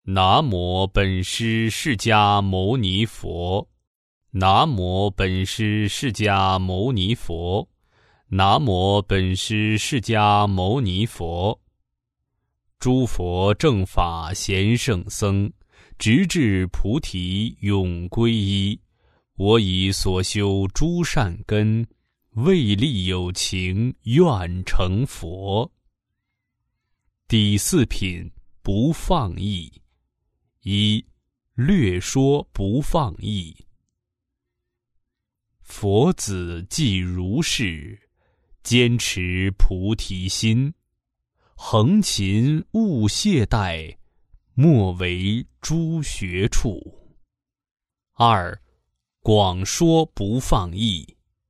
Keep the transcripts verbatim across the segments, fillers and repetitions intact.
南无本师释迦牟尼佛，南无本师释迦牟尼佛，南无本师释迦牟尼佛。诸佛正法贤圣僧，直至菩提永皈依。我以所修诸善根，为利有情愿成佛。第四品不放逸。一、略说不放逸。佛子即如是，坚持菩提心，横勤勿懈怠，莫为诸学处。二、广说不放逸。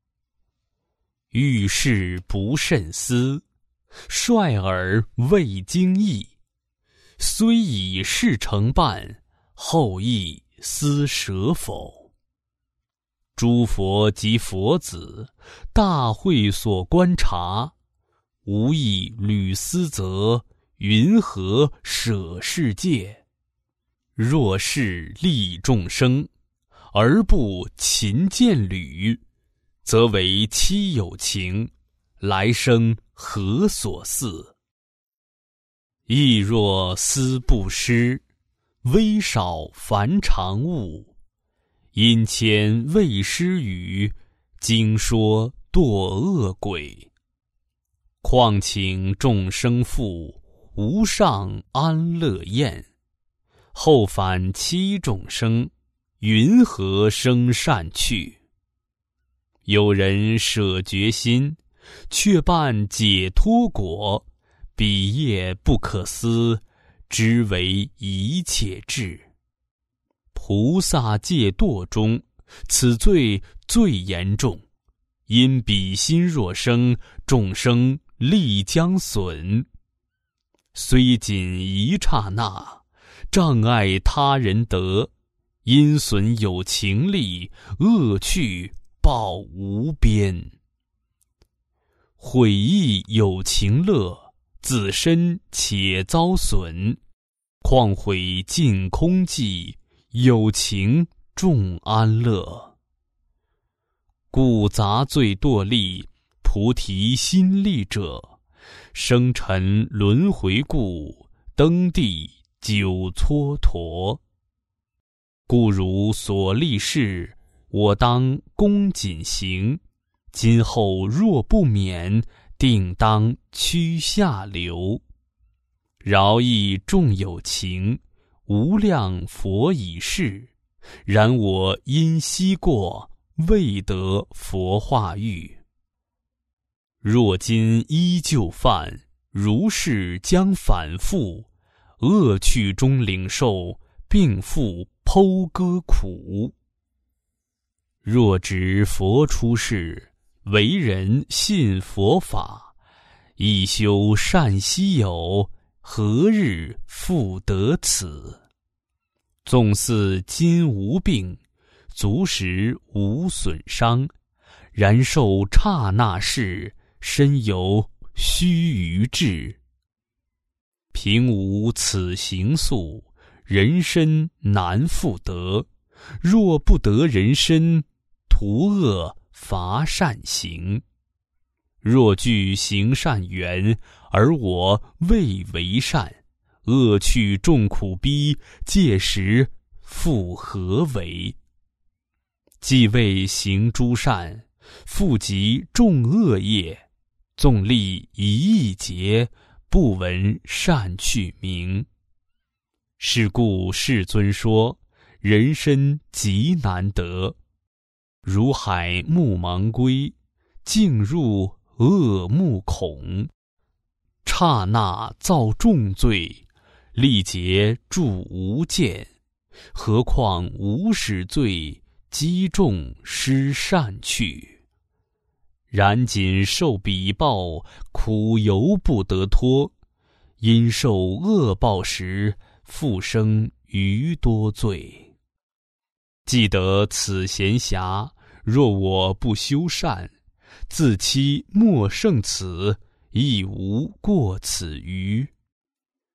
遇事不慎思，率尔未经意，虽以事成办，后亦思舍否？诸佛及佛子，大会所观察，无亦屡思则，云何舍世界？若是利众生，而不勤见履，则为妻有情，来生何所似？亦若思不施，微少凡常物，因谦未施语，经说堕恶鬼。况请众生复，无上安乐宴，后反欺众生，云何生善趣？有人舍决心，却伴解脱果，彼业不可思，知为一切智。菩萨戒堕中，此罪最严重，因彼心若生，众生力将损。虽仅一刹那，障碍他人德，因损有情力，恶趣报无边。毁益有情乐，自身且遭损，况毁尽空寂，有情众安乐。故杂罪堕力，菩提心力者，生尘轮回故，登地久蹉跎。故如所立事，我当恭谨行，今后若不免，定当趋下流。饶益众有情，无量佛已是，然我因昔过，未得佛化遇。若今依旧犯，如是将反复，恶趣中领受，并复剖割苦。若值佛出世，为人信佛法，亦修善希有，何日复得此？纵似今无病，足食无损伤，然受刹那事，身有须臾志。平无此行速，人身难复得。若不得人身，图恶伐善行。若具行善缘，而我未为善，恶趣众苦逼，届时复何为？既未行诸善，复及众恶业，纵历一亿劫，不闻善趣名。是故世尊说，人身极难得，如海目盲龟，竟入恶目孔。刹那造重罪，历劫著无间，何况无始罪，积重失善趣。然仅受彼报，苦犹不得脱，因受恶报时，复生余多罪。记得此闲暇，若我不修善，自欺莫胜此，亦无过此余。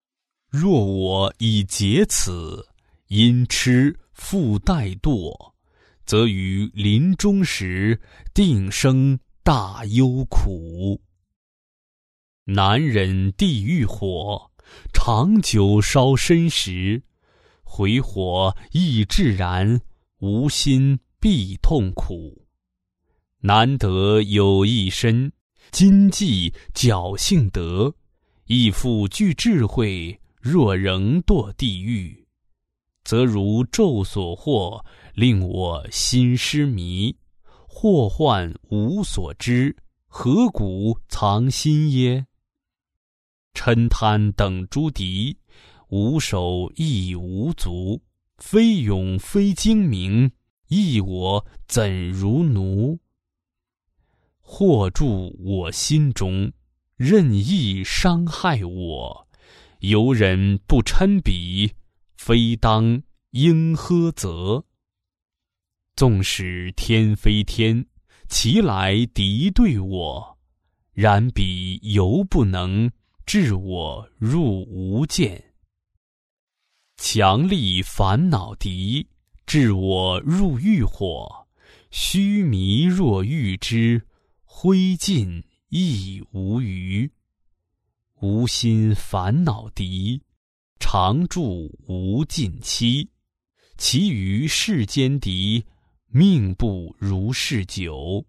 若我已竭此，因痴复怠惰，则于临终时定生大忧苦。难忍地狱火，长久烧身时，回火亦自然，无心必痛苦。难得有一身，今既侥幸得，亦复具智慧，若仍堕地狱，则如咒所惑，令我心失迷，祸患无所知，何故藏心耶？嗔贪等诸敌，无手亦无足，非勇非精明，亦我怎如奴？祸住我心中，任意伤害我，由人不嗔比，非当应呵责。纵使天非天，其来敌对我，然彼犹不能置我入无间。强力烦恼敌，置我入狱火，须弥若遇之，灰烬亦无余。无心烦恼敌，常住无尽期，其余世间敌，命不如是久。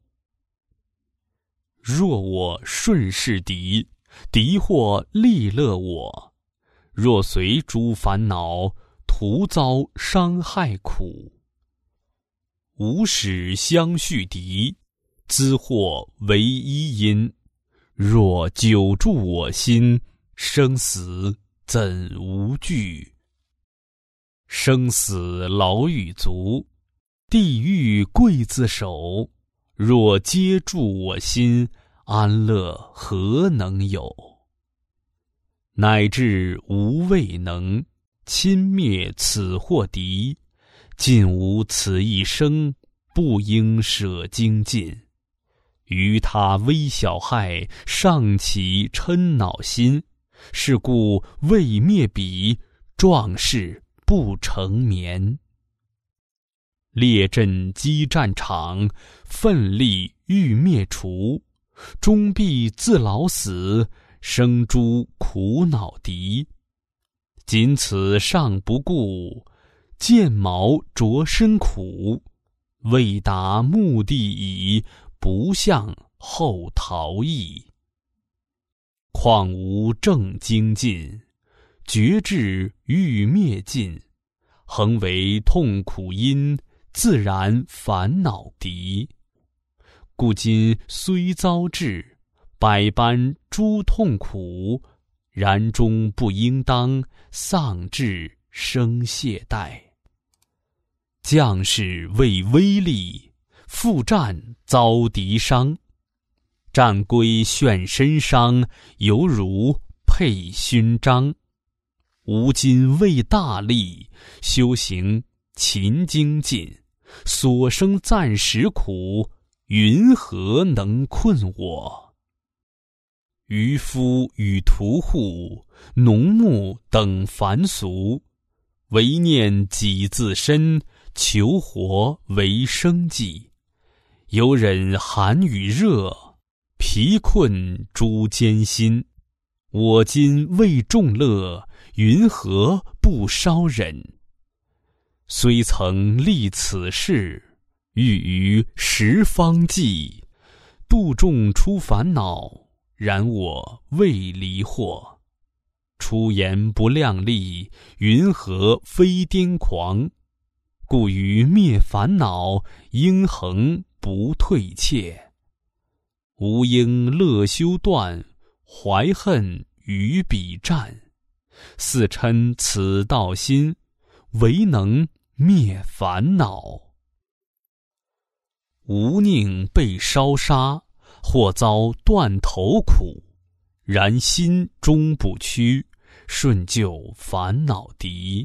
若我顺势敌，敌或利乐我；若随诸烦恼，徒遭伤害苦。无始相续敌，兹祸为一因。若久住我心，生死怎无惧？生死牢狱足，地狱刽自守。若皆住我心，安乐何能有？乃至无未能侵灭此祸敌，尽无此一生，不应舍精进。于他微小害，尚起嗔恼心，是故未灭彼，壮士不成眠。列阵激战场，奋力欲灭除，终必自老死，生诸苦恼敌。仅此尚不顾，剑矛着身苦，未达目的矣，不向后逃逸。况无正精进，觉智欲灭尽，恒为痛苦因，自然烦恼敌。故今虽遭致百般诸痛苦，然终不应当丧志生懈怠。将士为威力，赴战遭敌伤，战归炫身伤，犹如佩勋章。吾今为大利，修行勤精进，所生暂时苦，云何能困我？渔夫与屠户、农牧等凡俗，唯念己自身，求活为生计。有忍寒与热，疲困诸艰辛。我今为众乐，云何不稍忍？虽曾历此事，欲于十方济，度众出烦恼，然我未离惑。出言不量力，云何非癫狂？故于灭烦恼，应恒不退怯。吾应乐修断，怀恨于彼战。似嗔此道心，唯能灭烦恼。吾宁被烧杀，或遭断头苦，然心终不屈，顺救烦恼敌。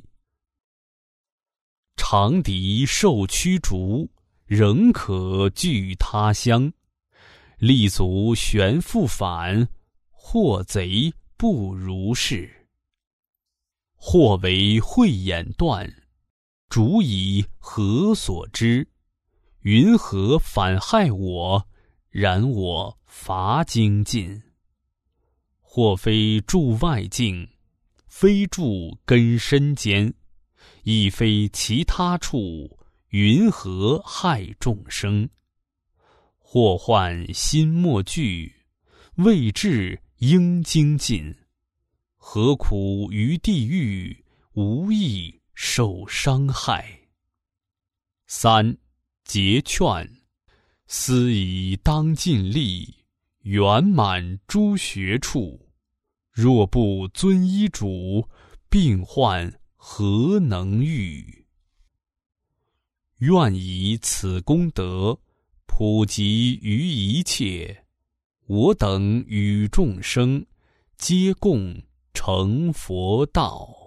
长敌受驱逐，仍可据他乡。立足旋复返，祸贼不如是。 或为慧眼断，主以何所知？云何反害我？然我伐精进。或非住外境，非住根深间，亦非其他处，云何害众生？或患心莫惧，未至应精进。何苦于地狱，无益受伤害。三、结劝。思以当尽力，圆满诸学处。若不遵医嘱，病患何能愈？愿以此功德，普及于一切，我等与众生，皆共成佛道。